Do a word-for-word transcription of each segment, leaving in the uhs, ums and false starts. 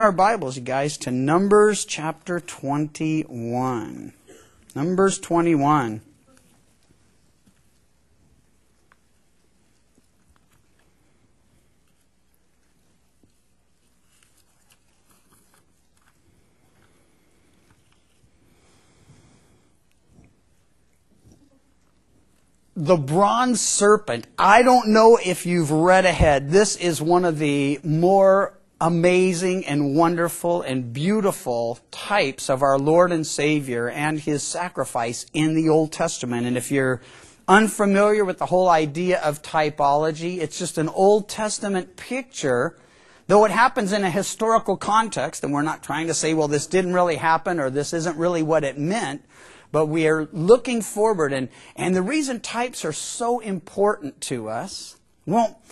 Our Bibles, you guys, to Numbers chapter twenty-one. Numbers twenty-one. The bronze serpent. I don't know if you've read ahead. This is one of the more amazing and wonderful and beautiful types of our Lord and Savior and His sacrifice in the Old Testament. And if you're unfamiliar with the whole idea of typology, it's just an Old Testament picture, though it happens in a historical context, and we're not trying to say, well, this didn't really happen or this isn't really what it meant, but we are looking forward. And, and the reason types are so important to us, well,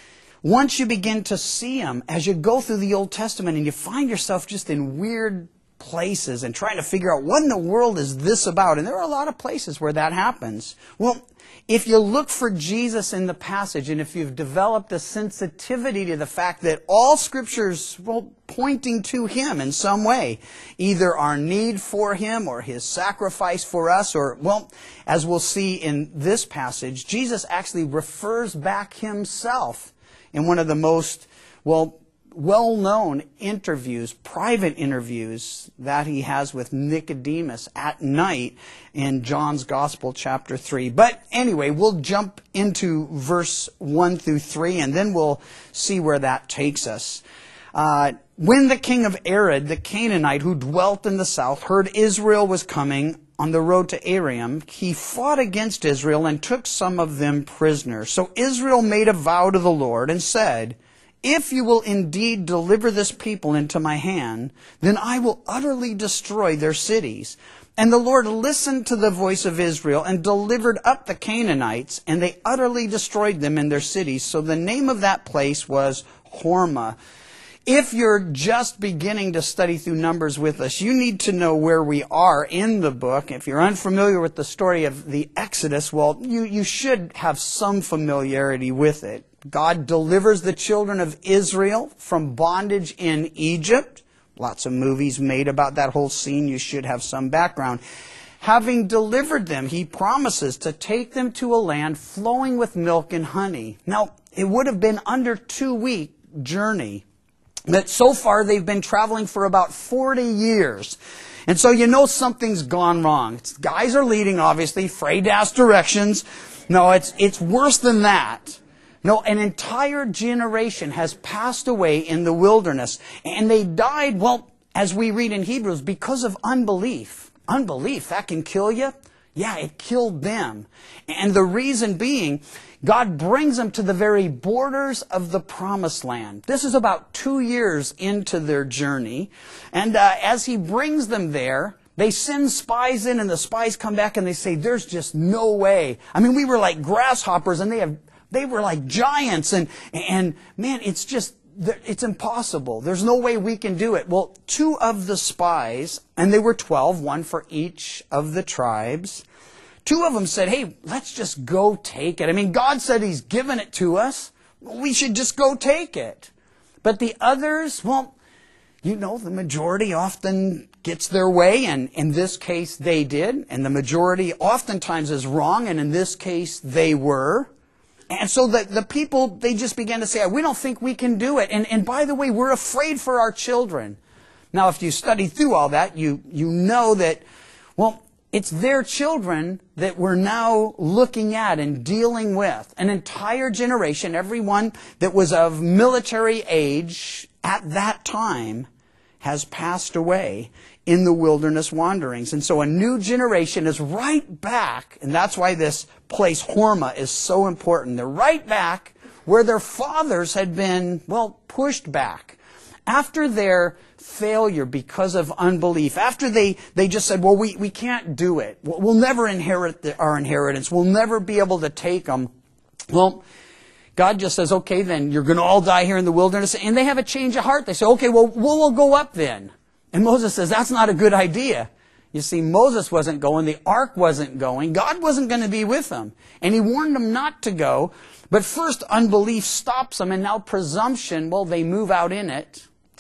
once you begin to see them, as you go through the Old Testament and you find yourself just in weird places and trying to figure out what in the world is this about, and there are a lot of places where that happens. Well, if you look for Jesus in the passage, and if you've developed a sensitivity to the fact that all Scripture's, well, pointing to Him in some way, either our need for Him or His sacrifice for us, or, well, as we'll see in this passage, Jesus actually refers back Himself in one of the most, well, well-known interviews, private interviews that He has with Nicodemus at night in John's Gospel, chapter three. But anyway, we'll jump into verse one through three, and then we'll see where that takes us. Uh, when the king of Arad, the Canaanite who dwelt in the south, heard Israel was coming on the road to Aram, he fought against Israel and took some of them prisoners. So Israel made a vow to the Lord and said, "If you will indeed deliver this people into my hand, then I will utterly destroy their cities." And the Lord listened to the voice of Israel and delivered up the Canaanites, and they utterly destroyed them in their cities. So the name of that place was Hormah. If you're just beginning to study through Numbers with us, you need to know where we are in the book. If you're unfamiliar with the story of the Exodus, well, you, you should have some familiarity with it. God delivers the children of Israel from bondage in Egypt. Lots of movies made about that whole scene. You should have some background. Having delivered them, He promises to take them to a land flowing with milk and honey. Now, it would have been under two-week journey. But so far, they've been traveling for about forty years. And so you know something's gone wrong. It's, guys are leading, obviously, afraid to ask directions. No, it's, it's worse than that. No, an entire generation has passed away in the wilderness. And they died, well, as we read in Hebrews, because of unbelief. Unbelief, that can kill you. Yeah, it killed them. And the reason being, God brings them to the very borders of the promised land. This is about two years into their journey. And uh, as He brings them there, they send spies in, and the spies come back and they say, "There's just no way. I mean, we were like grasshoppers, and they have they were like giants. And, and man, it's just, it's impossible. There's no way we can do it." Well, two of the spies, and they were twelve, one for each of the tribes, two of them said, "Hey, let's just go take it. I mean, God said He's given it to us. We should just go take it." But the others, well, you know, the majority often gets their way, and in this case they did. And the majority oftentimes is wrong, and in this case they were. And so the, the people, they just began to say, "We don't think we can do it. And, and by the way, we're afraid for our children." Now, if you study through all that, you, you know that, well, it's their children that we're now looking at and dealing with. An entire generation, everyone that was of military age at that time, has passed away in the wilderness wanderings. And so a new generation is right back, and that's why this place, Hormah, is so important. They're right back where their fathers had been, well, pushed back. After their failure because of unbelief, after they, they just said, well, we, we can't do it. We'll, we'll never inherit the, our inheritance. We'll never be able to take them. Well, God just says, okay, then you're going to all die here in the wilderness. And they have a change of heart. They say, okay, well, we'll, we'll go up then. And Moses says, that's not a good idea. You see, Moses wasn't going. The ark wasn't going. God wasn't going to be with them. And He warned them not to go. But first, unbelief stops them. And now presumption, well, they move out in it. It's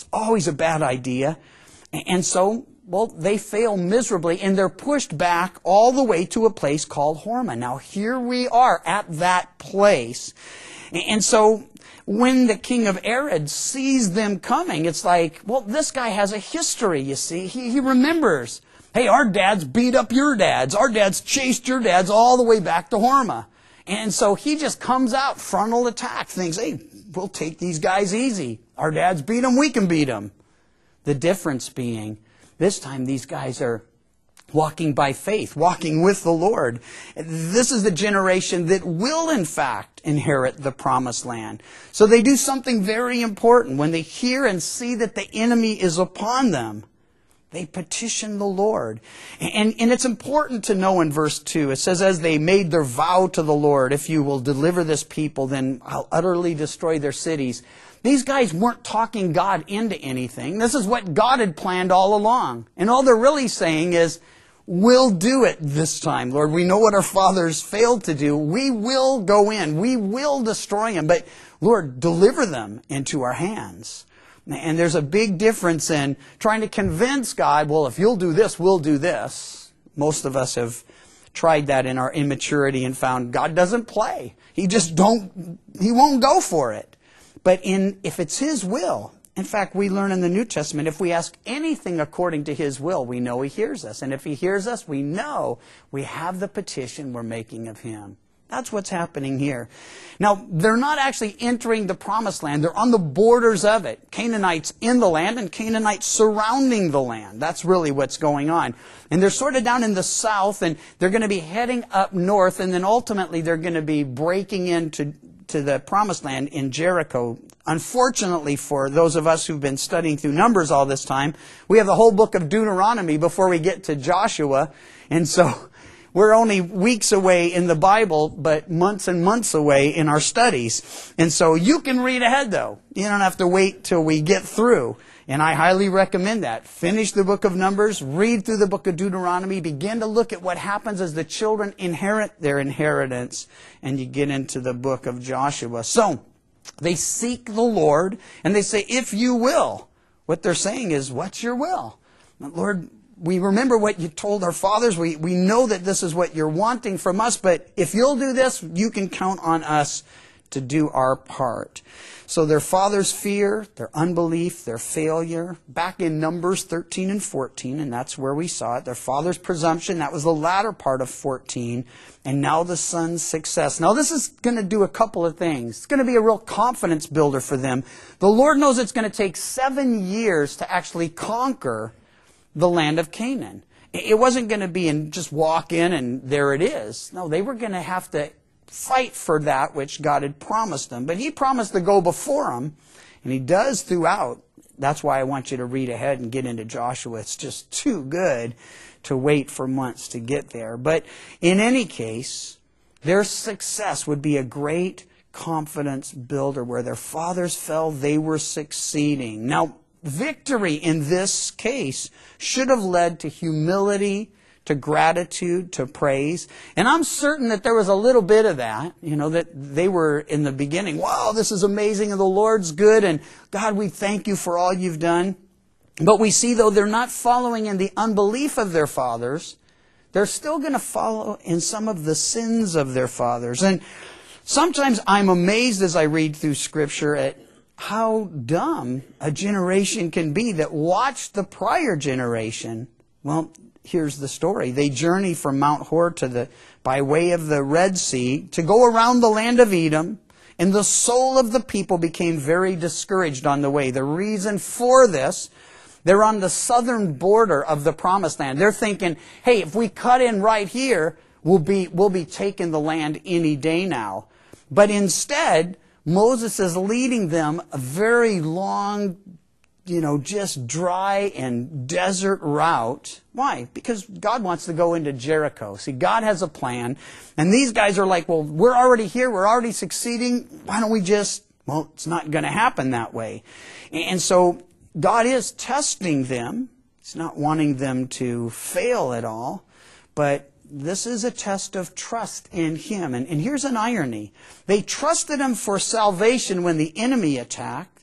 always a bad idea. And so, well, they fail miserably, and they're pushed back all the way to a place called Hormah. Now, here we are at that place. And so, when the king of Arad sees them coming, it's like, well, this guy has a history, you see. He, he remembers, hey, our dads beat up your dads. Our dads chased your dads all the way back to Hormah. And so he just comes out, frontal attack, thinks, hey, we'll take these guys easy. Our dads beat them, we can beat them. The difference being, this time these guys are walking by faith, walking with the Lord. This is the generation that will, in fact, inherit the promised land. So they do something very important. When they hear and see that the enemy is upon them, they petition the Lord. And, and it's important to know in verse two, it says, as they made their vow to the Lord, if you will deliver this people, then I'll utterly destroy their cities. These guys weren't talking God into anything. This is what God had planned all along. And all they're really saying is, we'll do it this time, Lord. We know what our fathers failed to do. We will go in. We will destroy them. But, Lord, deliver them into our hands. And there's a big difference in trying to convince God, well, if you'll do this, we'll do this. Most of us have tried that in our immaturity and found God doesn't play. He just don't, He won't go for it. But in if it's His will, in fact, we learn in the New Testament, if we ask anything according to His will, we know He hears us. And if He hears us, we know we have the petition we're making of Him. That's what's happening here. Now, they're not actually entering the promised land. They're on the borders of it. Canaanites in the land and Canaanites surrounding the land. That's really what's going on. And they're sort of down in the south, and they're going to be heading up north, and then ultimately they're going to be breaking into to the promised land in Jericho. Unfortunately for those of us who've been studying through Numbers all this time, we have the whole book of Deuteronomy before we get to Joshua. And so we're only weeks away in the Bible, but months and months away in our studies. And so you can read ahead, though. You don't have to wait till we get through. And I highly recommend that. Finish the book of Numbers, read through the book of Deuteronomy, begin to look at what happens as the children inherit their inheritance, and you get into the book of Joshua. So, they seek the Lord, and they say, if you will. What they're saying is, what's your will? Lord, we remember what you told our fathers. We, we know that this is what you're wanting from us, but if you'll do this, you can count on us to do our part. So their father's fear, their unbelief, their failure, back in Numbers thirteen and fourteen, and that's where we saw it. Their father's presumption, that was the latter part of fourteen, and now the son's success. Now this is going to do a couple of things. It's going to be a real confidence builder for them. The Lord knows it's going to take seven years to actually conquer the land of Canaan. It wasn't going to be in just walk in and there it is. No, they were going to have to fight for that which God had promised them. But He promised to go before them, and He does throughout. That's why I want you to read ahead and get into Joshua. It's just too good to wait for months to get there. But in any case, their success would be a great confidence builder. Where their fathers fell, they were succeeding. Now, victory in this case should have led to humility, to gratitude, to praise. And I'm certain that there was a little bit of that, you know, that they were in the beginning, wow, this is amazing and the Lord's good and God, we thank you for all you've done. But we see, though, they're not following in the unbelief of their fathers. They're still going to follow in some of the sins of their fathers. And sometimes I'm amazed as I read through Scripture at how dumb a generation can be that watched the prior generation. Well, here's the story. They journey from Mount Hor to the by way of the Red Sea to go around the land of Edom, and the soul of the people became very discouraged on the way. The reason for this, they're on the southern border of the Promised Land. They're thinking, hey, if we cut in right here, we'll be we'll be taking the land any day now. But instead, Moses is leading them a very long, you know, just dry and desert route. Why? Because God wants to go into Jericho. See, God has a plan. And these guys are like, well, we're already here. We're already succeeding. Why don't we just, well, it's not going to happen that way. And so God is testing them. He's not wanting them to fail at all. But this is a test of trust in Him. And, and here's an irony. They trusted Him for salvation when the enemy attacked.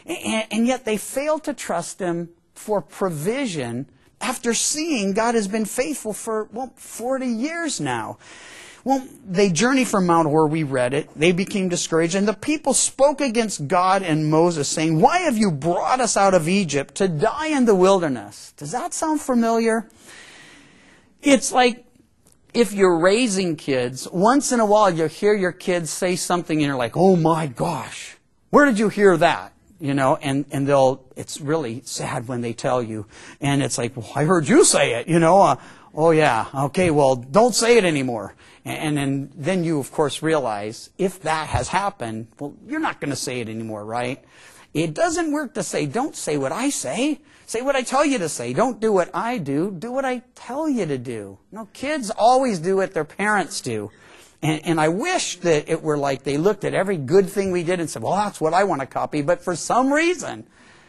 And, and yet they fail to trust Him for provision after seeing God has been faithful for, well, forty years now. Well, they journeyed from Mount Hor, we read it. They became discouraged, and the people spoke against God and Moses, saying, "Why have you brought us out of Egypt to die in the wilderness?" Does that sound familiar? It's like if you're raising kids, once in a while you hear your kids say something and you're like, "Oh my gosh, where did you hear that?" You know, and, and they'll, it's really sad when they tell you. And it's like, "Well, I heard you say it," you know. Uh, oh yeah, okay, well, don't say it anymore. And, and then you, of course, realize if that has happened, well, you're not going to say it anymore, right? It doesn't work to say, "Don't say what I say. Say what I tell you to say. Don't do what I do. Do what I tell you to do." No, kids always do what their parents do. And, and I wish that it were like they looked at every good thing we did and said, "Well, that's what I want to copy." But for some reason,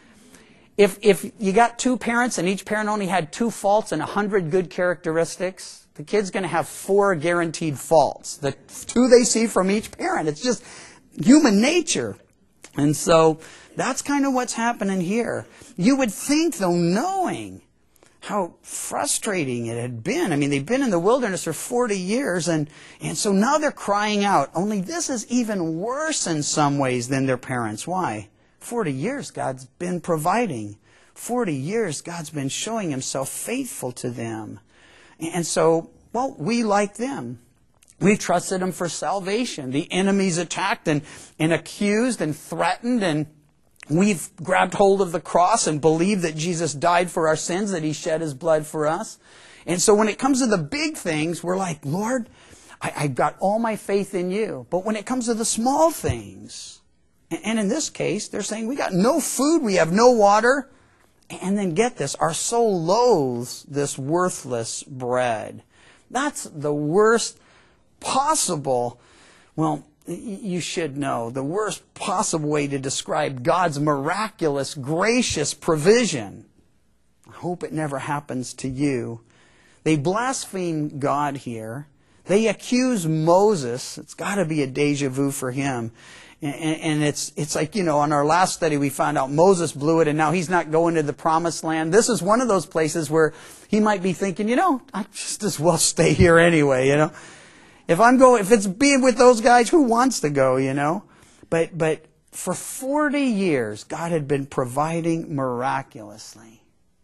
if if you got two parents and each parent only had two faults and a hundred good characteristics, the kid's going to have four guaranteed faults. The two they see from each parent. It's just human nature. And so that's kind of what's happening here. You would think, though, knowing how frustrating it had been. I mean, they've been in the wilderness for forty years, and, and so now they're crying out. Only this is even worse in some ways than their parents. Why? forty years God's been providing. forty years God's been showing Himself faithful to them. And so, well, we like them. We've trusted Him for salvation. The enemy's attacked and, and accused and threatened, and we've grabbed hold of the cross and believed that Jesus died for our sins, that He shed His blood for us. And so when it comes to the big things, we're like, "Lord, I, I've got all my faith in You." But when it comes to the small things, and, and in this case, they're saying, "We got no food, we have no water." And then get this, our soul loathes this worthless bread. That's the worst possible, well, you should know, the worst possible way to describe God's miraculous, gracious provision. I hope it never happens to you. They blaspheme God here. They accuse Moses. It's got to be a deja vu for him. And, and it's it's like, you know, on our last study we found out Moses blew it and now he's not going to the promised land. This is one of those places where he might be thinking, you know, I just as well stay here anyway, you know. If I'm going, if it's being with those guys, who wants to go, you know? But but for forty years, God had been providing miraculously.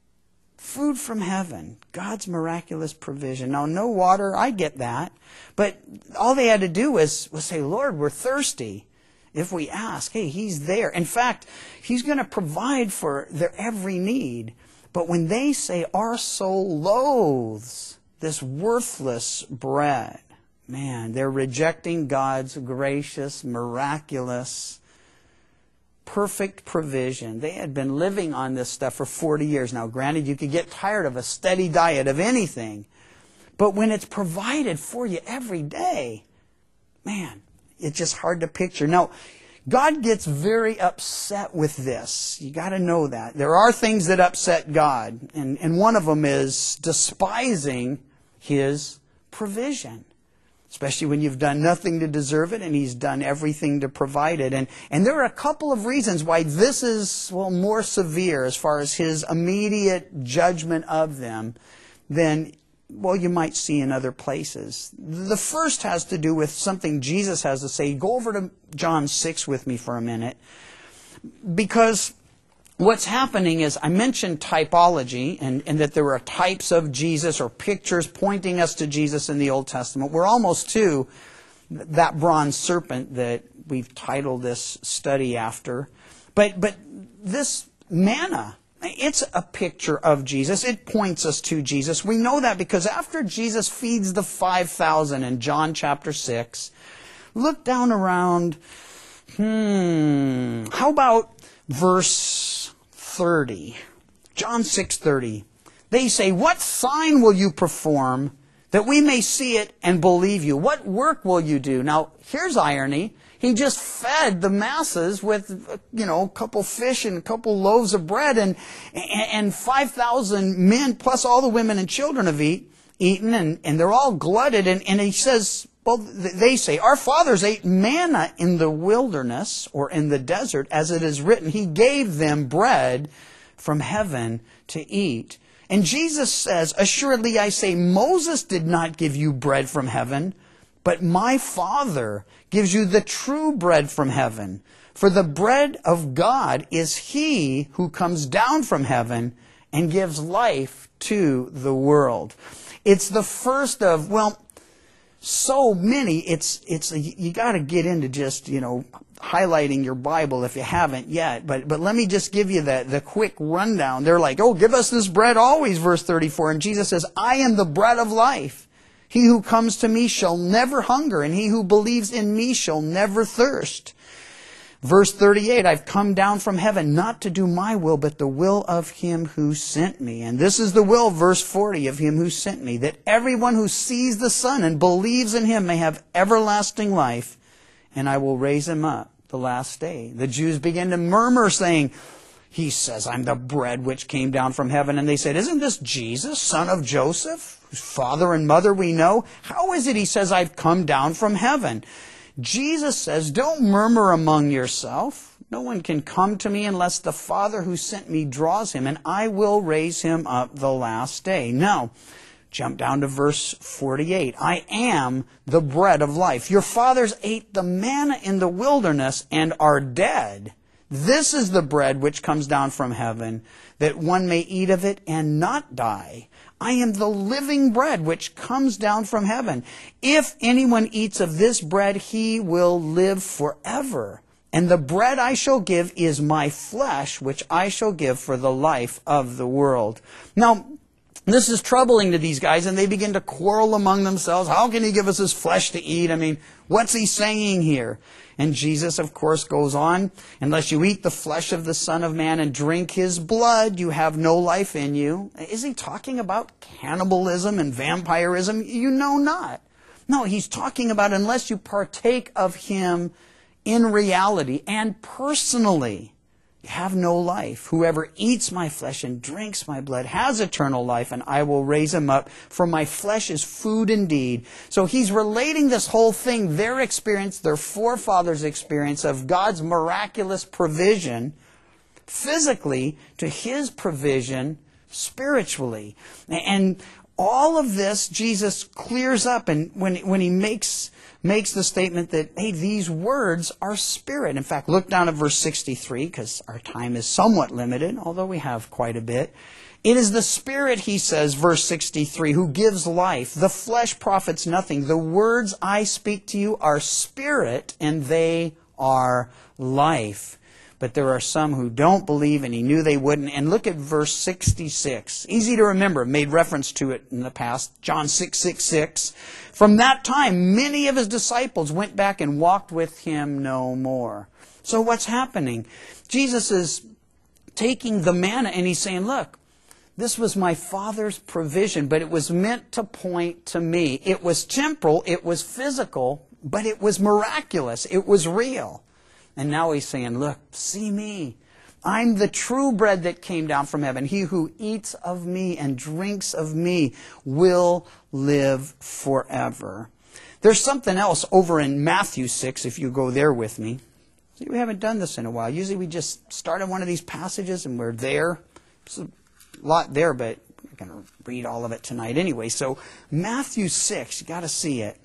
Food from heaven, God's miraculous provision. Now, no water, I get that. But all they had to do was, was say, "Lord, we're thirsty." If we ask, hey, He's there. In fact, He's going to provide for their every need. But when they say, "Our soul loathes this worthless bread," man, they're rejecting God's gracious, miraculous, perfect provision. They had been living on this stuff for forty years. Now, granted, you could get tired of a steady diet of anything. But when it's provided for you every day, man, it's just hard to picture. Now, God gets very upset with this. You got to know that. There are things that upset God. And, and one of them is despising His provision. Especially when you've done nothing to deserve it and He's done everything to provide it. And, and there are a couple of reasons why this is, well, more severe as far as His immediate judgment of them than, well, you might see in other places. The first has to do with something Jesus has to say. Go over to John six with me for a minute. Because what's happening is, I mentioned typology, and, and that there were types of Jesus or pictures pointing us to Jesus in the Old Testament. We're almost to that bronze serpent that we've titled this study after. But, but this manna, it's a picture of Jesus. It points us to Jesus. We know that because after Jesus feeds the five thousand in John chapter six, look down around, hmm, how about verse thirty? John six thirty. They say, "What sign will you perform that we may see it and believe you? What work will you do?" Now, here's irony. He just fed the masses with, you know, a couple fish and a couple loaves of bread, and and five thousand men plus all the women and children have eat, eaten, and, and they're all glutted. And, and he says, Well, they say, our fathers ate manna in the wilderness or in the desert, as it is written, He gave them bread from heaven to eat. And Jesus says, assuredly I say, Moses did not give you bread from heaven, but my Father gives you the true bread from heaven. For the bread of God is He who comes down from heaven and gives life to the world. It's the first of, well, so many, it's, it's, you gotta get into just, you know, highlighting your Bible if you haven't yet. But, but let me just give you the, the quick rundown. They're like, oh, give us this bread always, verse thirty-four. And Jesus says, I am the bread of life. He who comes to me shall never hunger, and he who believes in me shall never thirst. Verse thirty-eight, I've come down from heaven not to do my will, but the will of Him who sent me. And this is the will, verse forty, of Him who sent me, that everyone who sees the Son and believes in Him may have everlasting life, and I will raise him up the last day. The Jews began to murmur, saying, He says, I'm the bread which came down from heaven. And they said, isn't this Jesus, son of Joseph, whose father and mother we know? How is it He says, I've come down from heaven? Jesus says, don't murmur among yourself. No one can come to me unless the Father who sent me draws him, and I will raise him up the last day. Now, jump down to verse forty-eight. I am the bread of life. Your fathers ate the manna in the wilderness and are dead. This is the bread which comes down from heaven, that one may eat of it and not die. I am the living bread which comes down from heaven. If anyone eats of this bread, he will live forever. And the bread I shall give is my flesh, which I shall give for the life of the world. Now, this is troubling to these guys, and they begin to quarrel among themselves. How can He give us His flesh to eat? I mean, what's He saying here? And Jesus, of course, goes on, unless you eat the flesh of the Son of Man and drink His blood, you have no life in you. Is He talking about cannibalism and vampirism? You know not. No, He's talking about unless you partake of Him in reality and personally, you have no life. Whoever eats my flesh and drinks my blood has eternal life, and I will raise him up, for my flesh is food indeed. So He's relating this whole thing, their experience, their forefathers' experience of God's miraculous provision physically to His provision spiritually. And all of this Jesus clears up, and when, when He makes makes the statement that, hey, these words are spirit. In fact, look down at verse sixty-three, because our time is somewhat limited, although we have quite a bit. It is the Spirit, He says, verse sixty-three, who gives life. The flesh profits nothing. The words I speak to you are spirit, and they are life. But there are some who don't believe, and He knew they wouldn't. And look at verse sixty-six. Easy to remember, made reference to it in the past. John six sixty-six. From that time, many of His disciples went back and walked with Him no more. So what's happening? Jesus is taking the manna and He's saying, look, this was my Father's provision, but it was meant to point to me. It was temporal, it was physical, but it was miraculous. It was real. And now He's saying, look, see me. I'm the true bread that came down from heaven. He who eats of me and drinks of me will live forever. There's something else over in Matthew six, if you go there with me. See, we haven't done this in a while. Usually we just start on one of these passages and we're there. There's a lot there, but I'm going to read all of it tonight anyway. So Matthew six, you got to see it.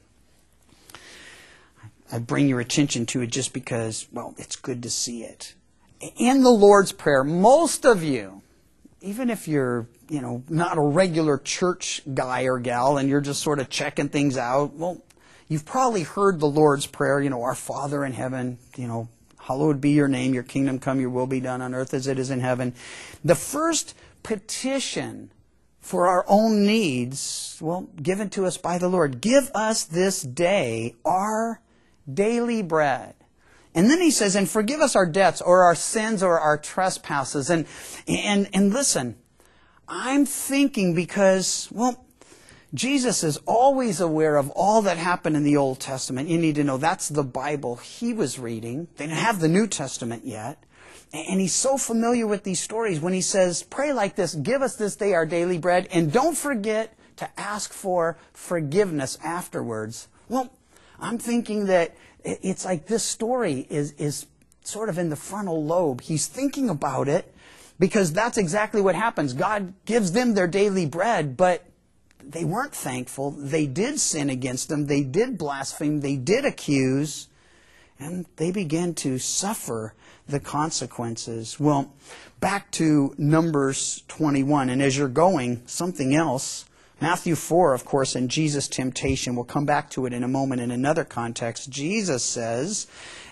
I bring your attention to it just because, well, it's good to see it. In the Lord's Prayer, most of you, even if you're, you know, not a regular church guy or gal and you're just sort of checking things out, well, you've probably heard the Lord's Prayer, you know, our Father in heaven, you know, hallowed be your name, your kingdom come, your will be done on earth as it is in heaven. The first petition for our own needs, well, given to us by the Lord, give us this day our daily bread. And then He says, and forgive us our debts or our sins or our trespasses. And, and, and listen, I'm thinking because, well, Jesus is always aware of all that happened in the Old Testament. You need to know that's the Bible He was reading. They didn't have the New Testament yet. And He's so familiar with these stories when He says, pray like this, give us this day our daily bread, and don't forget to ask for forgiveness afterwards. Well, I'm thinking that it's like this story is, is sort of in the frontal lobe. He's thinking about it because that's exactly what happens. God gives them their daily bread, but they weren't thankful. They did sin against Him. They did blaspheme. They did accuse. And they began to suffer the consequences. Well, back to Numbers twenty-one. And as you're going, something else. Matthew four, of course, and Jesus' temptation. We'll come back to it in a moment in another context. Jesus says,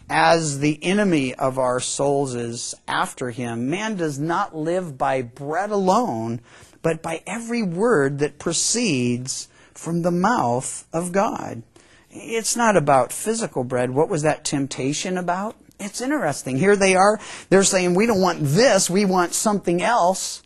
as the enemy of our souls is after Him, man does not live by bread alone, but by every word that proceeds from the mouth of God. It's not about physical bread. What was that temptation about? It's interesting. Here they are. They're saying, we don't want this. We want something else.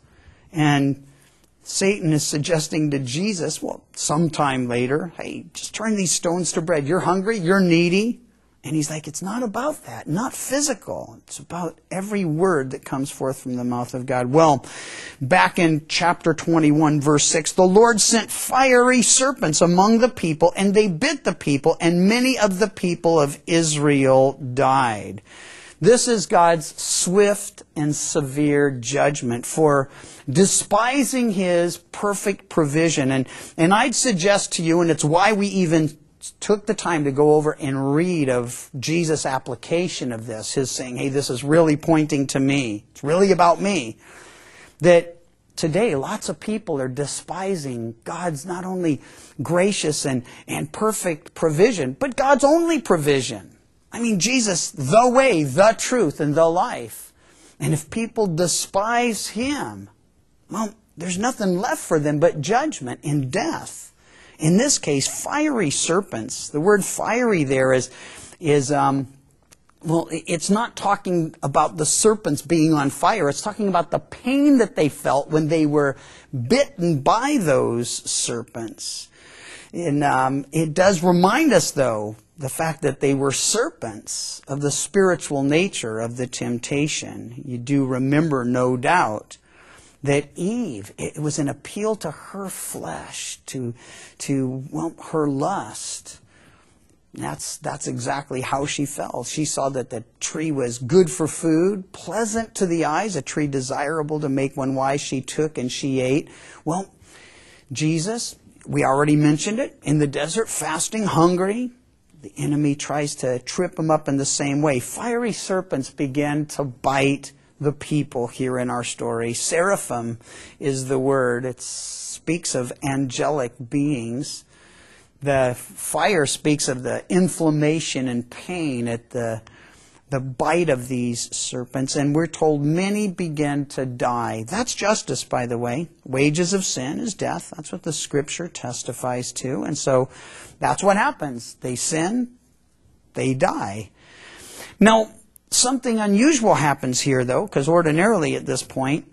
And Satan is suggesting to Jesus, well, sometime later, hey, just turn these stones to bread. You're hungry. You're needy. And He's like, it's not about that. Not physical. It's about every word that comes forth from the mouth of God. Well, back in chapter twenty-one, verse six, the Lord sent fiery serpents among the people, and they bit the people, and many of the people of Israel died. This is God's swift and severe judgment for despising His perfect provision. And, and I'd suggest to you, and it's why we even took the time to go over and read of Jesus' application of this, His saying, hey, this is really pointing to me. It's really about me. That today lots of people are despising God's not only gracious and, and perfect provision, but God's only provision. I mean, Jesus, the way, the truth, and the life. And if people despise Him, well, there's nothing left for them but judgment and death. In this case, fiery serpents. The word fiery there is, is um, well, it's not talking about the serpents being on fire. It's talking about the pain that they felt when they were bitten by those serpents. And um, it does remind us, though, the fact that they were serpents of the spiritual nature of the temptation. You do remember, no doubt, that Eve, it was an appeal to her flesh, to, to well, her lust. That's, that's exactly how she felt. She saw that the tree was good for food, pleasant to the eyes, a tree desirable to make one wise. She took and she ate. Well, Jesus, we already mentioned it, in the desert, fasting, hungry. The enemy tries to trip Him up in the same way. Fiery serpents began to bite the people here in our story. Seraphim is the word. It speaks of angelic beings. The fire speaks of the inflammation and pain at the, the bite of these serpents. And we're told many began to die. That's justice, by the way. Wages of sin is death. That's what the Scripture testifies to. And so that's what happens. They sin, they die. Now, something unusual happens here, though, because ordinarily at this point,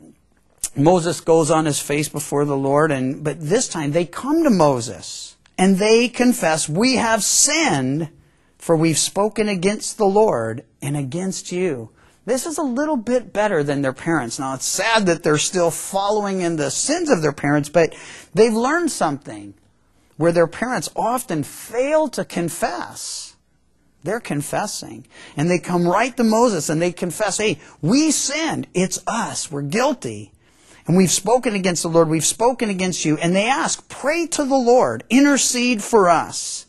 Moses goes on his face before the Lord, and but this time they come to Moses, and they confess, we have sinned, for we've spoken against the Lord and against you. This is a little bit better than their parents. Now, it's sad that they're still following in the sins of their parents, but they've learned something where their parents often fail to confess. They're confessing. And they come right to Moses and they confess, hey, we sinned. It's us. We're guilty. And we've spoken against the Lord. We've spoken against you. And they ask, pray to the Lord. Intercede for us.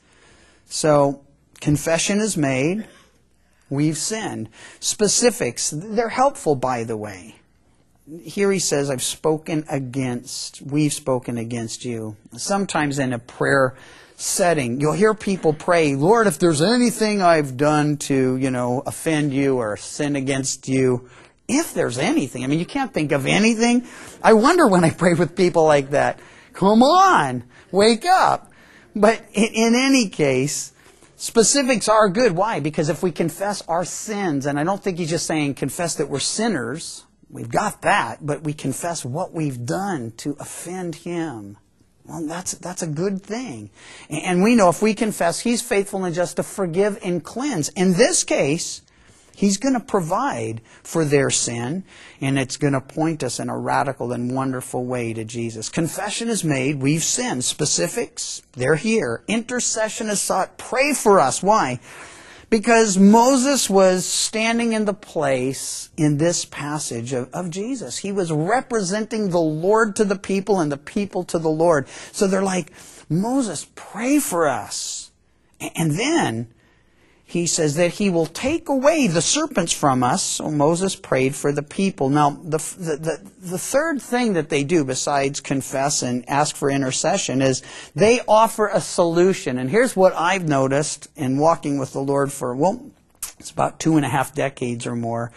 So, confession is made. We've sinned. Specifics, they're helpful, by the way. Here he says, I've spoken against, we've spoken against you. Sometimes in a prayer setting, you'll hear people pray, Lord, if there's anything I've done to, you know, offend you or sin against you, if there's anything. I mean, you can't think of anything. I wonder when I pray with people like that, come on, wake up. But in, in any case, specifics are good. Why? Because if we confess our sins, and I don't think he's just saying confess that we're sinners, we've got that, but we confess what we've done to offend Him. Well, that's that's a good thing. And we know if we confess, He's faithful and just to forgive and cleanse. In this case, He's going to provide for their sin, and it's going to point us in a radical and wonderful way to Jesus. Confession is made. We've sinned. Specifics, they're here. Intercession is sought. Pray for us. Why? Because Moses was standing in the place in this passage of, of Jesus. He was representing the Lord to the people and the people to the Lord. So they're like, Moses, pray for us. And then he says that he will take away the serpents from us. So Moses prayed for the people. Now, the, the, the, the third thing that they do besides confess and ask for intercession is they offer a solution. And here's what I've noticed in walking with the Lord for, well, it's about two and a half decades or more.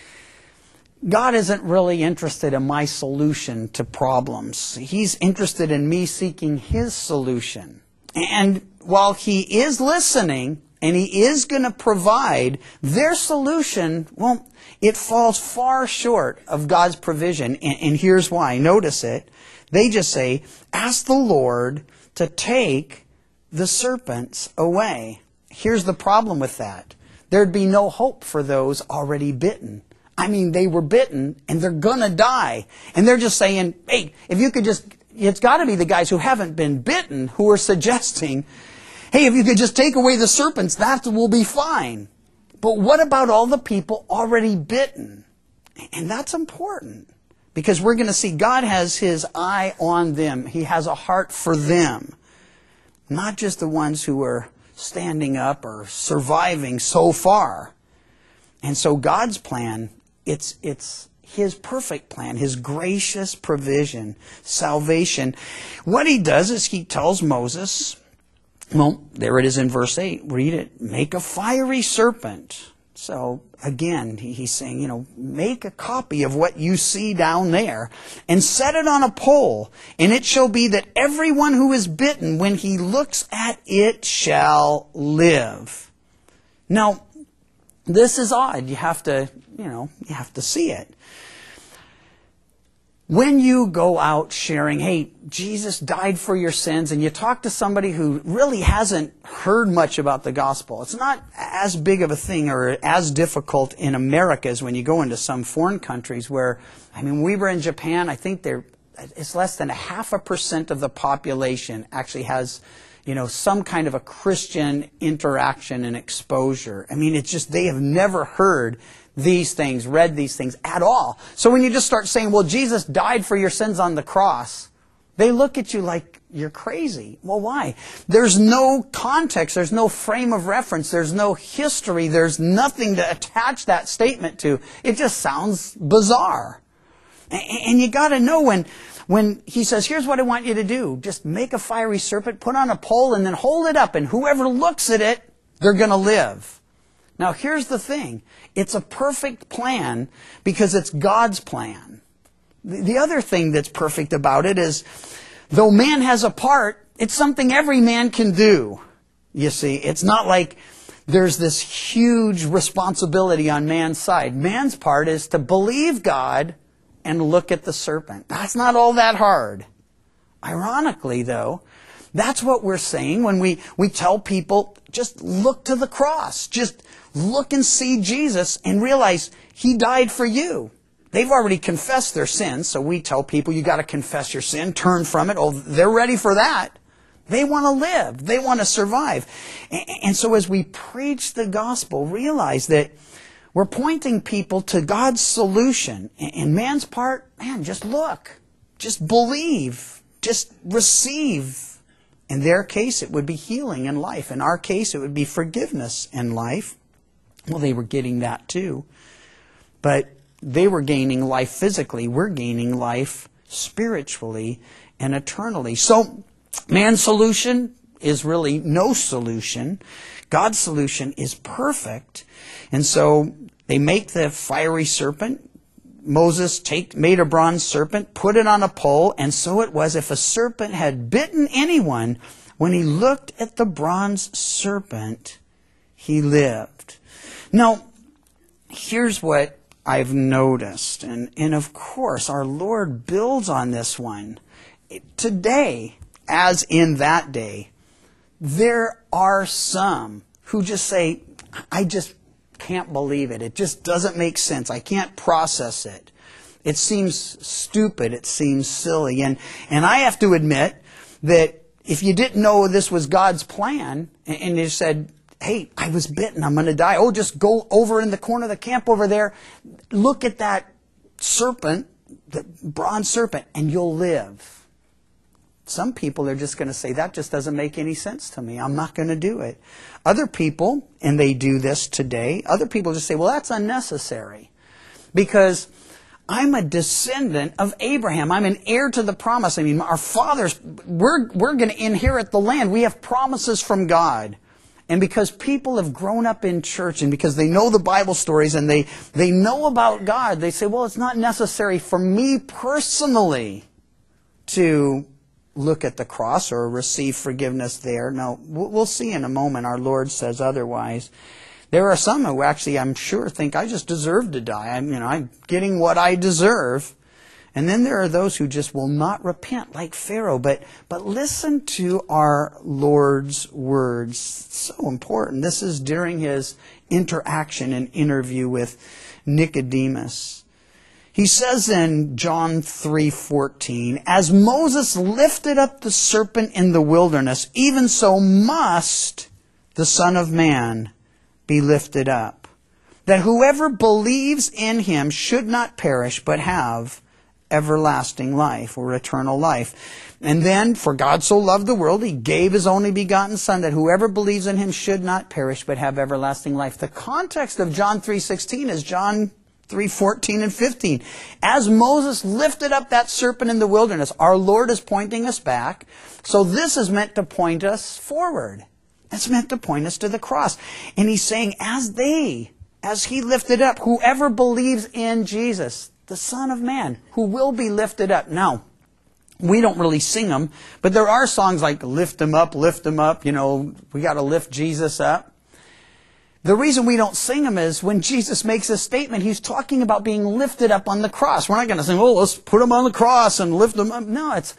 God isn't really interested in my solution to problems. He's interested in me seeking His solution. And while He is listening, and He is going to provide, their solution, well, it falls far short of God's provision. And, and here's why. Notice it. They just say, ask the Lord to take the serpents away. Here's the problem with that. There'd be no hope for those already bitten. I mean, they were bitten and they're going to die. And they're just saying, hey, if you could just, it's got to be the guys who haven't been bitten who are suggesting, hey, if you could just take away the serpents, that will be fine. But what about all the people already bitten? And that's important because we're going to see God has His eye on them. He has a heart for them. Not just the ones who are standing up or surviving so far. And so God's plan, it's, it's His perfect plan, His gracious provision, salvation. What He does is He tells Moses, well, there it is in verse eight. Read it. Make a fiery serpent. So, again, he's saying, you know, make a copy of what you see down there and set it on a pole. And it shall be that everyone who is bitten, when he looks at it, shall live. Now, this is odd. You have to, you know, you have to see it. When you go out sharing, hey, Jesus died for your sins, and you talk to somebody who really hasn't heard much about the gospel, it's not as big of a thing or as difficult in America as when you go into some foreign countries where, I mean, we were in Japan, I think there, it's less than a half a percent of the population actually has, you know, some kind of a Christian interaction and exposure. I mean, it's just, they have never heard these things, read these things at all. So when you just start saying, well, Jesus died for your sins on the cross, they look at you like you're crazy. Well, why? There's no context. There's no frame of reference. There's no history. There's nothing to attach that statement to. It just sounds bizarre. And you got to know when, when he says, here's what I want you to do. Just make a fiery serpent, put on a pole, and then hold it up. And whoever looks at it, they're going to live. Now, here's the thing. It's a perfect plan because it's God's plan. The other thing that's perfect about it is, though man has a part, it's something every man can do. You see, it's not like there's this huge responsibility on man's side. Man's part is to believe God and look at the serpent. That's not all that hard. Ironically, though, that's what we're saying when we, we tell people, just look to the cross. Just look and see Jesus and realize He died for you. They've already confessed their sins, so we tell people you got to confess your sin, turn from it. Oh, they're ready for that. They want to live. They want to survive. And so as we preach the gospel, realize that we're pointing people to God's solution. And man's part, man, just look. Just believe. Just receive. In their case, it would be healing and life. In our case, it would be forgiveness and life. Well, they were getting that too. But they were gaining life physically. We're gaining life spiritually and eternally. So, man's solution is really no solution. God's solution is perfect. And so, they make the fiery serpent. Moses take, made a bronze serpent, put it on a pole, and so it was, if a serpent had bitten anyone, when he looked at the bronze serpent, he lived. Now, here's what I've noticed, and, and of course, our Lord builds on this one. Today, as in that day, there are some who just say, I just, can't believe it. It just doesn't make sense. I can't process it. It seems stupid. It seems silly. And, and I have to admit that if you didn't know this was God's plan, and, and you said, hey, I was bitten, I'm going to die. Oh, just go over in the corner of the camp over there. Look at that serpent, the bronze serpent, and you'll live. Some people are just going to say, that just doesn't make any sense to me. I'm not going to do it. Other people, and they do this today, other people just say, well, that's unnecessary. Because I'm a descendant of Abraham. I'm an heir to the promise. I mean, our fathers, we're, we're going to inherit the land. We have promises from God. And because people have grown up in church and because they know the Bible stories and they, they know about God, they say, well, it's not necessary for me personally to look at the cross or receive forgiveness there. No, we'll see in a moment. Our Lord says otherwise. There are some who actually, I'm sure, think I just deserve to die. I'm, you know, I'm getting what I deserve. And then there are those who just will not repent, like Pharaoh. But but listen to our Lord's words. It's so important. This is during his interaction and interview with Nicodemus. He says in John three fourteen, as Moses lifted up the serpent in the wilderness, even so must the Son of Man be lifted up, that whoever believes in him should not perish, but have everlasting life or eternal life. And then, for God so loved the world, he gave his only begotten Son, that whoever believes in him should not perish, but have everlasting life. The context of John three sixteen is John three fourteen and fifteen. As Moses lifted up that serpent in the wilderness, our Lord is pointing us back. So this is meant to point us forward. It's meant to point us to the cross. And he's saying, as they, as he lifted up, whoever believes in Jesus, the Son of Man, who will be lifted up. Now, we don't really sing them, but there are songs like lift him up, lift him up. You know, we got to lift Jesus up. The reason we don't sing them is when Jesus makes a statement, he's talking about being lifted up on the cross. We're not going to sing, oh, let's put him on the cross and lift him up. No, it's,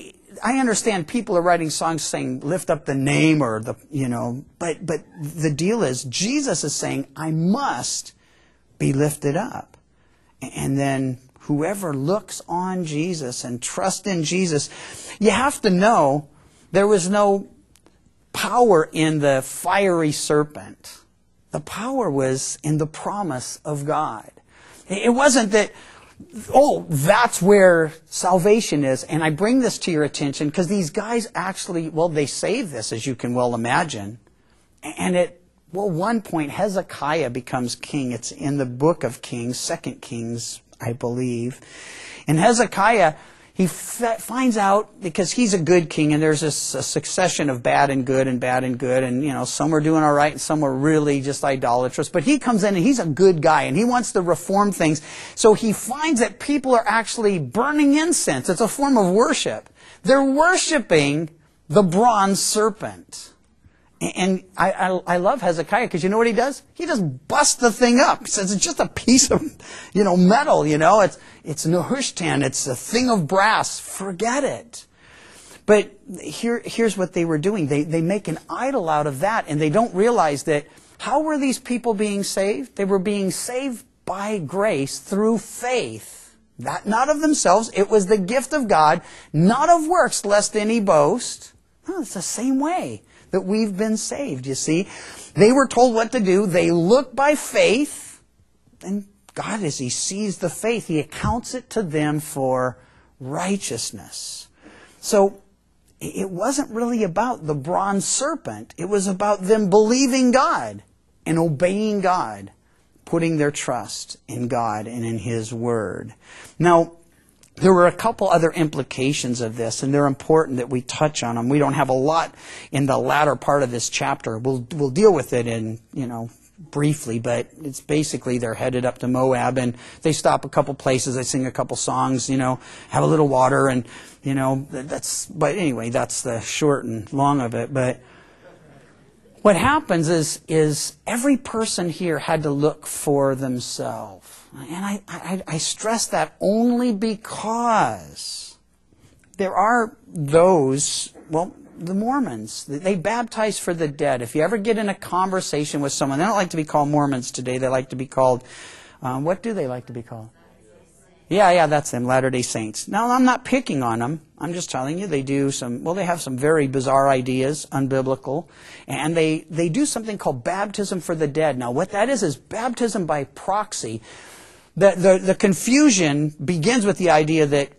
I understand people are writing songs saying lift up the name or the, you know, but, but the deal is Jesus is saying, I must be lifted up. And then whoever looks on Jesus and trusts in Jesus, you have to know there was no power in the fiery serpent. The power was in the promise of God. It wasn't that, oh, that's where salvation is. And I bring this to your attention because these guys actually, well, they save this, as you can well imagine. And at, well, one point, Hezekiah becomes king. It's in the book of Kings, Second Kings, I believe. And Hezekiah, he f- finds out, because he's a good king, and there's this a succession of bad and good and bad and good, and you know, some were doing all right and some were really just idolatrous. But he comes in and he's a good guy, and he wants to reform things. So he finds that people are actually burning incense. It's a form of worship. They're worshiping the bronze serpent. And I, I, I love Hezekiah because you know what he does? He just busts the thing up. He says it's just a piece of, you know, metal, you know. It's it's Nehushtan. It's a thing of brass. Forget it. But here, here's what they were doing. They, they make an idol out of that, and they don't realize that how were these people being saved? They were being saved by grace through faith. That not of themselves. It was the gift of God, not of works, lest any boast. No, it's the same way that we've been saved, you see. They were told what to do. They look by faith. And God, as He sees the faith, He accounts it to them for righteousness. So it wasn't really about the bronze serpent. It was about them believing God and obeying God, putting their trust in God and in His Word. Now, there were a couple other implications of this, and they're important that we touch on them. We don't have a lot in the latter part of this chapter. We'll we'll deal with it in, you know, briefly, but it's basically they're headed up to Moab, and they stop a couple places, they sing a couple songs, you know, have a little water, and, you know, that's, but anyway, that's the short and long of it. But what happens is, is every person here had to look for themselves. And I, I, I stress that only because there are those, well, the Mormons, they baptize for the dead. If you ever get in a conversation with someone, they don't like to be called Mormons today. They like to be called, um, what do they like to be called? Yeah, yeah, that's them, Latter-day Saints. Now, I'm not picking on them. I'm just telling you they do some, well, they have some very bizarre ideas, unbiblical. And they, they do something called baptism for the dead. Now, what that is is baptism by proxy. The, the, the confusion begins with the idea that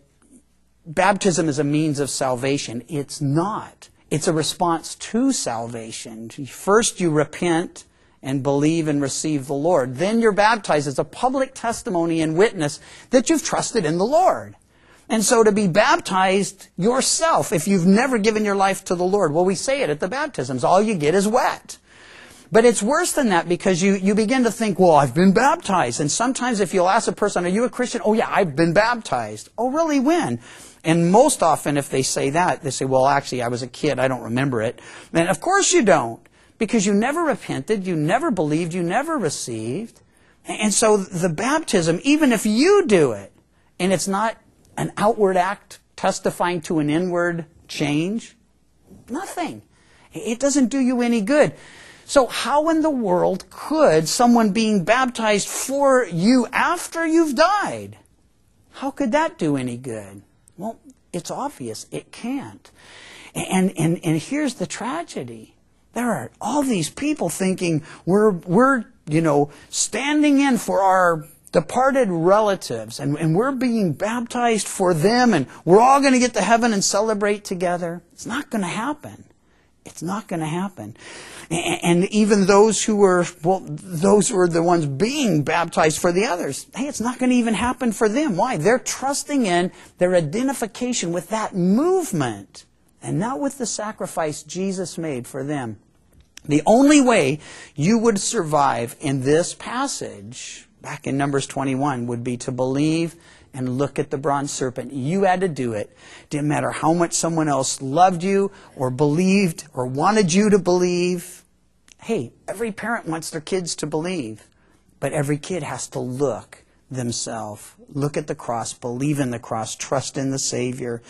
baptism is a means of salvation. It's not. It's a response to salvation. First you repent and believe and receive the Lord. Then you're baptized as a public testimony and witness that you've trusted in the Lord. And so to be baptized yourself, if you've never given your life to the Lord, well, we say it at the baptisms, all you get is wet. But it's worse than that because you, you begin to think, well, I've been baptized. And sometimes if you'll ask a person, are you a Christian? Oh, yeah, I've been baptized. Oh, really? When? And most often if they say that, they say, well, actually, I was a kid. I don't remember it. And of course you don't, because you never repented, you never believed, you never received. And so the baptism, even if you do it, and it's not an outward act testifying to an inward change, nothing. It doesn't do you any good. So how in the world could someone being baptized for you after you've died, how could that do any good? Well, it's obvious. It can't. And, and, and here's the tragedy. There are all these people thinking we're, we're you know, standing in for our departed relatives and, and we're being baptized for them and we're all going to get to heaven and celebrate together. It's not going to happen. It's not going to happen. And even those who were, well, those who were the ones being baptized for the others, hey, it's not going to even happen for them. Why? They're trusting in their identification with that movement and not with the sacrifice Jesus made for them. The only way you would survive in this passage, back in Numbers twenty-one, would be to believe and look at the bronze serpent. You had to do it. Didn't matter how much someone else loved you or believed or wanted you to believe. Hey, every parent wants their kids to believe, but every kid has to look themselves. Look at the cross, believe in the cross, trust in the Savior.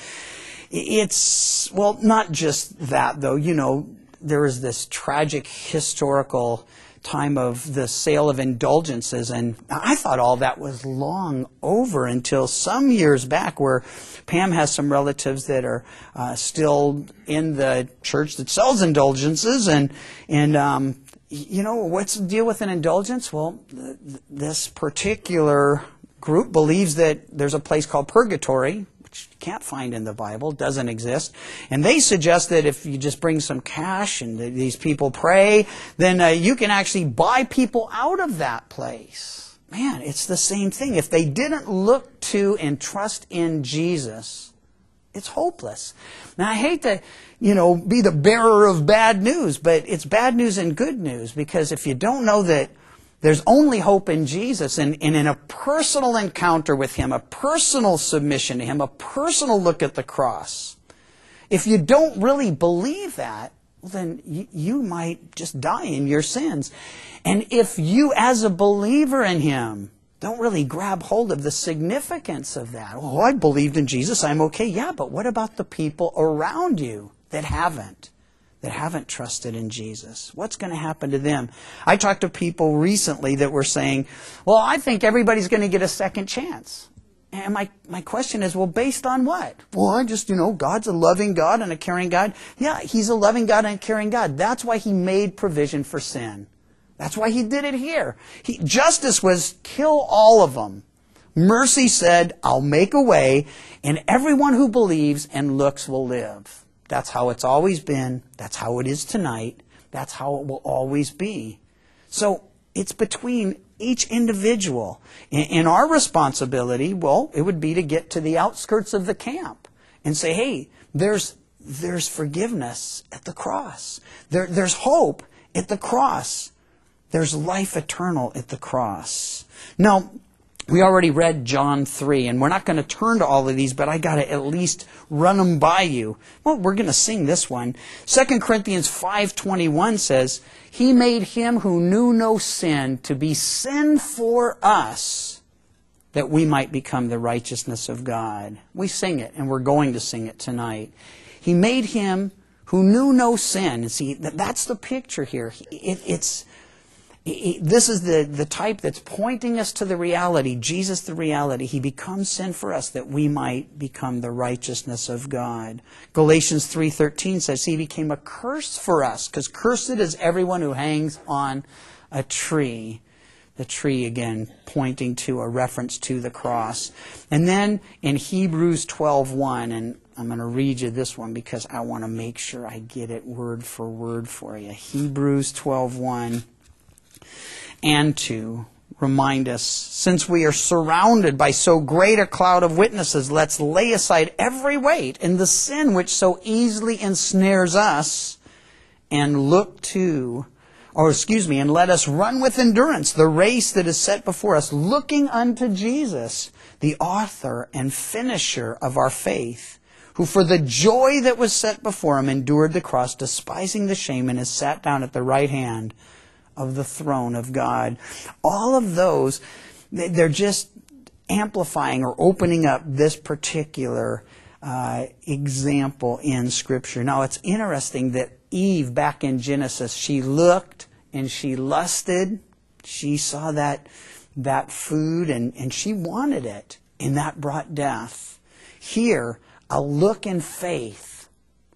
It's, well, not just that, though. You know, there was this tragic historical time of the sale of indulgences, and I thought all that was long over until some years back, where Pam has some relatives that are uh, still in the church that sells indulgences, and and um, you know, what's the deal with an indulgence? Well, th- this particular group believes that there's a place called purgatory, which you can't find in the Bible, doesn't exist. And they suggest that if you just bring some cash and these people pray, then uh, you can actually buy people out of that place. Man, it's the same thing. If they didn't look to and trust in Jesus, it's hopeless. Now, I hate to, you know, be the bearer of bad news, but it's bad news and good news, because if you don't know that there's only hope in Jesus, and, and in a personal encounter with Him, a personal submission to Him, a personal look at the cross. If you don't really believe that, well, then you, you might just die in your sins. And if you, as a believer in Him, don't really grab hold of the significance of that. Oh, I believed in Jesus, I'm okay. Yeah, but what about the people around you that haven't? That haven't trusted in Jesus? What's going to happen to them? I talked to people recently that were saying, well, I think everybody's going to get a second chance. And my, my question is, well, based on what? Well, I just, you know, God's a loving God and a caring God. Yeah, He's a loving God and a caring God. That's why He made provision for sin. That's why He did it here. He, justice was kill all of them. Mercy said, I'll make a way, and everyone who believes and looks will live. That's how it's always been. That's how it is tonight. That's how it will always be. So it's between each individual. And our responsibility, well, it would be to get to the outskirts of the camp and say, hey, there's there's forgiveness at the cross. There, there's hope at the cross. There's life eternal at the cross. Now, we already read John three, and we're not going to turn to all of these, but I got to at least run them by you. Well, we're going to sing this one. Second Corinthians five twenty-one says, He made Him who knew no sin to be sin for us, that we might become the righteousness of God. We sing it, and we're going to sing it tonight. He made him who knew no sin. And see, that's the picture here. It, it's it, this is the, the type that's pointing us to the reality. Jesus, the reality. He becomes sin for us that we might become the righteousness of God. Galatians three thirteen says he became a curse for us, because cursed is everyone who hangs on a tree. The tree, again, pointing to a reference to the cross. And then in Hebrews twelve one, and I'm going to read you this one because I want to make sure I get it word for word for you. Hebrews twelve one and two remind us, since we are surrounded by so great a cloud of witnesses, let's lay aside every weight and the sin which so easily ensnares us, and look to Or excuse me, and let us run with endurance the race that is set before us, looking unto Jesus, the author and finisher of our faith, who for the joy that was set before him endured the cross, despising the shame, and is sat down at the right hand of the throne of God. All of those, they're just amplifying or opening up this particular uh, example in Scripture. Now, it's interesting that Eve, back in Genesis, she looked and she lusted. She saw that that food and, and she wanted it, and that brought death. Here, a look in faith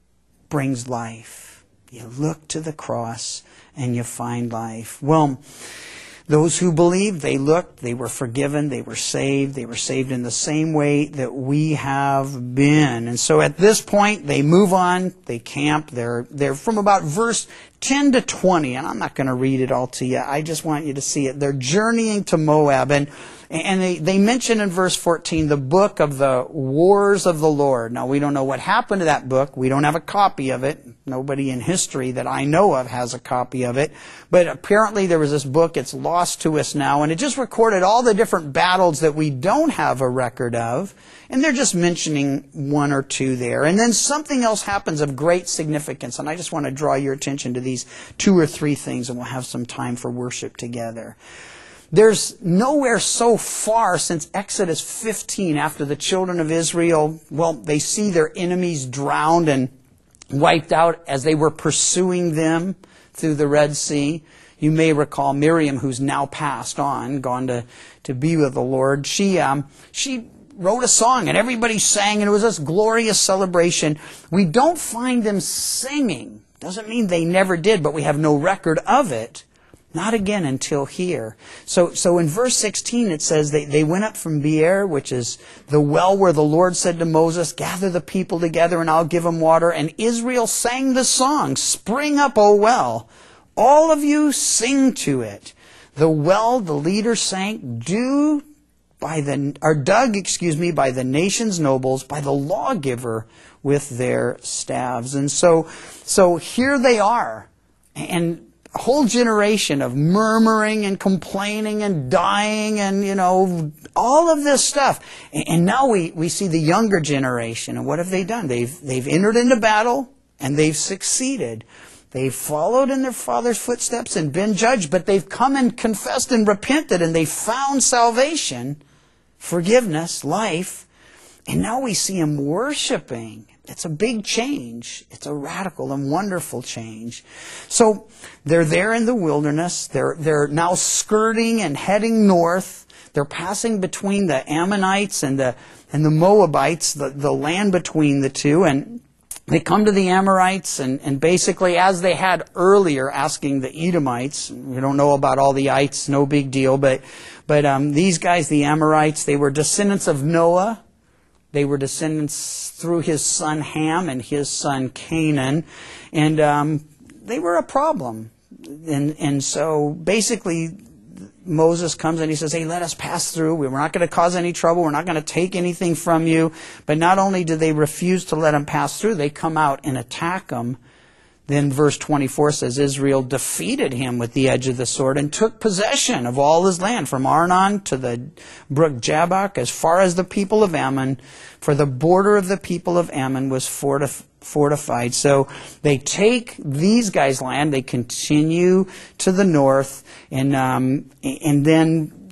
brings life. You look to the cross and you find life. Well, those who believed, they looked, they were forgiven, they were saved, they were saved in the same way that we have been. And so at this point, they move on, they camp, they're, they're from about verse ten to twenty, and I'm not going to read it all to you, I just want you to see it. They're journeying to Moab, and and they, they mention in verse fourteen the book of the wars of the Lord. Now, we don't know what happened to that book, we don't have a copy of it. Nobody in history that I know of has a copy of it. But apparently there was this book, it's lost to us now, and it just recorded all the different battles that we don't have a record of. And they're just mentioning one or two there. And then something else happens of great significance. And I just want to draw your attention to these two or three things, and we'll have some time for worship together. There's nowhere so far since Exodus fifteen, after the children of Israel, well, they see their enemies drowned and wiped out as they were pursuing them through the Red Sea. You may recall Miriam, who's now passed on, gone to, to be with the Lord. She, um, she wrote a song, and everybody sang, and it was this glorious celebration. We don't find them singing. Doesn't mean they never did, but we have no record of it. Not again until here. So so in verse sixteen it says they, they went up from Beer, which is the well where the Lord said to Moses, gather the people together and I'll give them water. And Israel sang the song, spring up, O well. All of you sing to it. The well the leader sank, due by the, or dug, excuse me, by the nation's nobles, by the lawgiver with their staves. And so, so here they are. And a whole generation of murmuring and complaining and dying and, you know, all of this stuff. And now we, we see the younger generation. And what have they done? They've, they've entered into battle and they've succeeded. They've followed in their father's footsteps and been judged, but they've come and confessed and repented, and they found salvation, forgiveness, life. And now we see them worshiping. It's a big change. It's a radical and wonderful change. So they're there in the wilderness. They're, they're now skirting and heading north. They're passing between the Ammonites and the, and the Moabites, the, the land between the two. And they come to the Amorites, and, and basically, as they had earlier, asking the Edomites. We don't know about all the ites, no big deal. But, but um, these guys, the Amorites, they were descendants of Noah. They were descendants through his son Ham and his son Canaan. And um, they were a problem. And, and so basically Moses comes and he says, hey, let us pass through. We're not going to cause any trouble. We're not going to take anything from you. But not only do they refuse to let him pass through, they come out and attack him. Then verse twenty-four says, Israel defeated him with the edge of the sword and took possession of all his land, from Arnon to the brook Jabbok, as far as the people of Ammon, for the border of the people of Ammon was fortif- fortified. So they take these guys' land, they continue to the north, and um, and then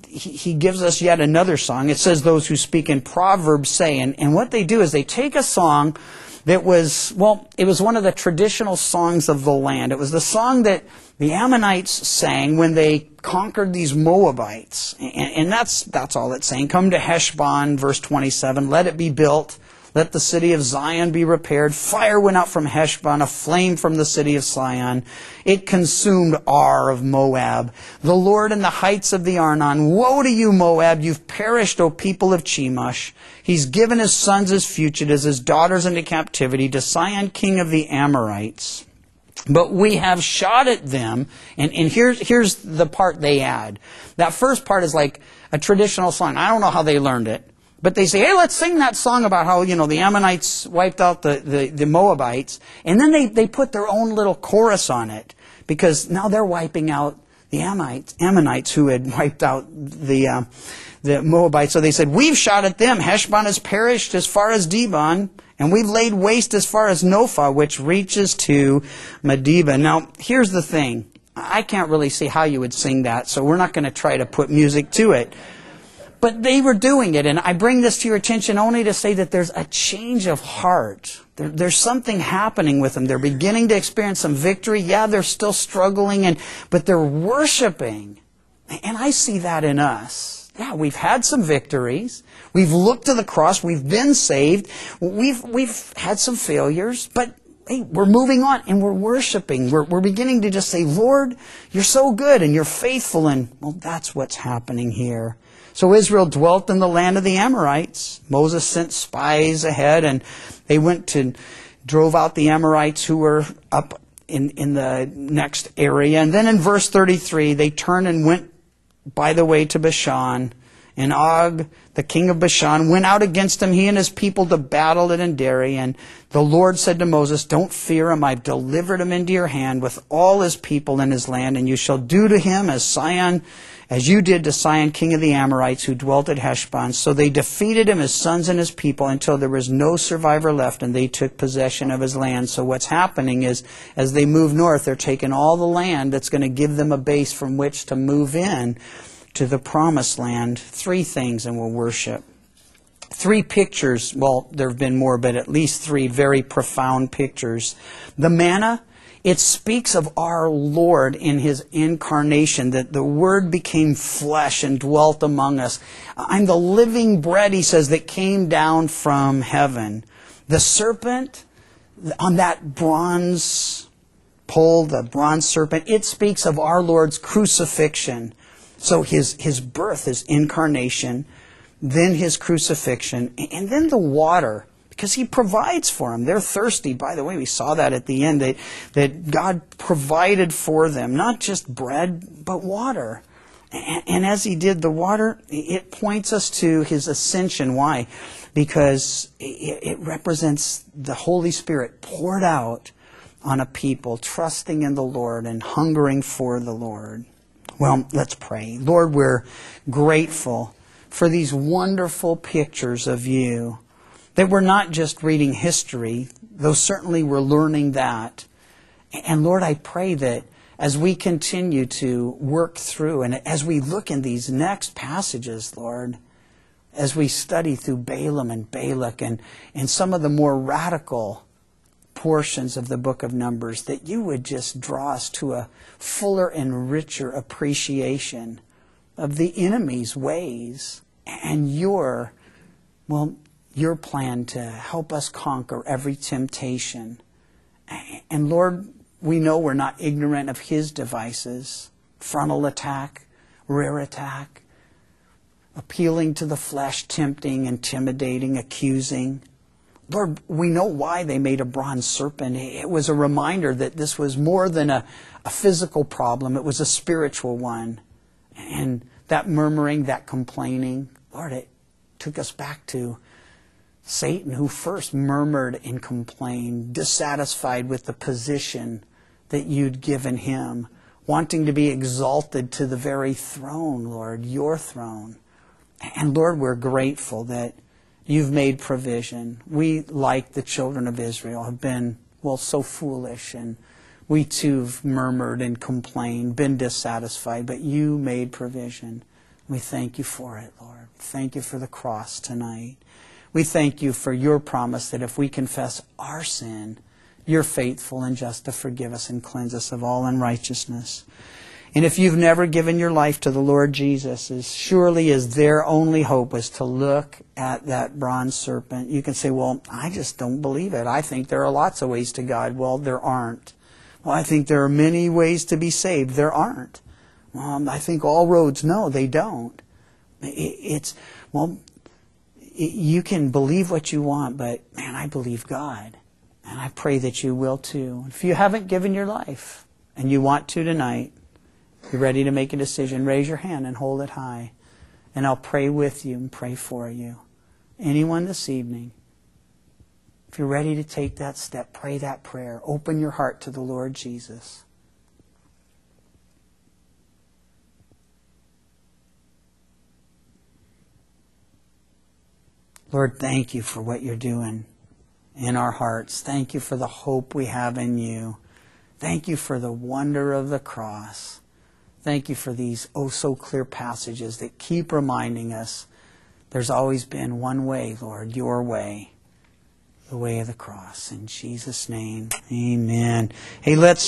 he, he gives us yet another song. It says those who speak in Proverbs say, and, and what they do is they take a song that was, well, it was one of the traditional songs of the land. It was the song that the Ammonites sang when they conquered these Moabites. And, and that's, that's all it's saying. Come to Heshbon, verse twenty-seven, let it be built. Let the city of Zion be repaired. Fire went out from Heshbon, a flame from the city of Sion. It consumed Ar of Moab. The Lord in the heights of the Arnon. Woe to you, Moab! You've perished, O people of Chemosh. He's given his sons as fugitives, his daughters into captivity, to Sihon, king of the Amorites. But we have shot at them, and, and here's, here's the part they add. That first part is like a traditional song. I don't know how they learned it. But they say, hey, let's sing that song about how, you know, the Ammonites wiped out the, the, the Moabites. And then they, they put their own little chorus on it. Because now they're wiping out the Ammonites, Ammonites who had wiped out the, uh, the Moabites. So they said, we've shot at them. Heshbon has perished as far as Dibon. And we've laid waste as far as Nophah, which reaches to Medeba. Now, here's the thing. I can't really see how you would sing that. So we're not going to try to put music to it. But they were doing it, and I bring this to your attention only to say that there's a change of heart. There, there's something happening with them. They're beginning to experience some victory. Yeah, they're still struggling, and but they're worshiping. And I see that in us. Yeah, we've had some victories. We've looked to the cross. We've been saved. We've, we've had some failures, but hey, we're moving on, and we're worshiping. We're, we're beginning to just say, Lord, you're so good, and you're faithful, and well, that's what's happening here. So Israel dwelt in the land of the Amorites. Moses sent spies ahead, and they went to, drove out the Amorites who were up in, in the next area. And then in verse thirty-three, they turned and went by the way to Bashan. And Og, the king of Bashan, went out against him, he and his people, to battle at Endari. And the Lord said to Moses, don't fear him. I've delivered him into your hand with all his people in his land. And you shall do to him as Sihon, as you did to Sihon, king of the Amorites, who dwelt at Heshbon. So they defeated him, his sons and his people, until there was no survivor left, and they took possession of his land. So what's happening is, as they move north, they're taking all the land that's going to give them a base from which to move in to the promised land. Three things, and we'll worship. Three pictures, well, there have been more, but at least three very profound pictures. The manna, it speaks of our Lord in his incarnation, that the Word became flesh and dwelt among us. I'm the living bread, he says, that came down from heaven. The serpent on that bronze pole, the bronze serpent, it speaks of our Lord's crucifixion. So his, his birth, his incarnation, then his crucifixion, and then the water, because he provides for them. They're thirsty. By the way, we saw that at the end, that, that God provided for them, not just bread, but water. And, and as he did the water, it points us to his ascension. Why? Because it, it represents the Holy Spirit poured out on a people, trusting in the Lord and hungering for the Lord. Well, let's pray. Lord, we're grateful for these wonderful pictures of you, that we're not just reading history, though certainly we're learning that. And Lord, I pray that as we continue to work through, and as we look in these next passages, Lord, as we study through Balaam and Balak and, and some of the more radical portions of the book of Numbers, that you would just draw us to a fuller and richer appreciation of the enemy's ways and your, well, your plan to help us conquer every temptation. And Lord, we know we're not ignorant of his devices. Frontal attack, rear attack, appealing to the flesh, tempting, intimidating, accusing. Lord, we know why they made a bronze serpent. It was a reminder that this was more than a, a physical problem. It was a spiritual one. And that murmuring, that complaining, Lord, it took us back to Satan, who first murmured and complained, dissatisfied with the position that you'd given him, wanting to be exalted to the very throne, Lord, your throne. And Lord, we're grateful that you've made provision. We, like the children of Israel, have been, well, so foolish, and we too have murmured and complained, been dissatisfied, but you made provision. We thank you for it, Lord. Thank you for the cross tonight. We thank you for your promise that if we confess our sin, you're faithful and just to forgive us and cleanse us of all unrighteousness. And if you've never given your life to the Lord Jesus, as surely as their only hope was to look at that bronze serpent, you can say, well, I just don't believe it. I think there are lots of ways to God. Well, there aren't. Well, I think there are many ways to be saved. There aren't. Well, I think all roads, no, they don't. It's, well, you can believe what you want, but man, I believe God. And I pray that you will too. If you haven't given your life and you want to tonight, you're ready to make a decision, raise your hand and hold it high. And I'll pray with you and pray for you. Anyone this evening, if you're ready to take that step, pray that prayer. Open your heart to the Lord Jesus. Lord, thank you for what you're doing in our hearts. Thank you for the hope we have in you. Thank you for the wonder of the cross. Thank you for these oh so clear passages that keep reminding us there's always been one way, Lord, your way, the way of the cross. In Jesus' name, amen. Hey, let's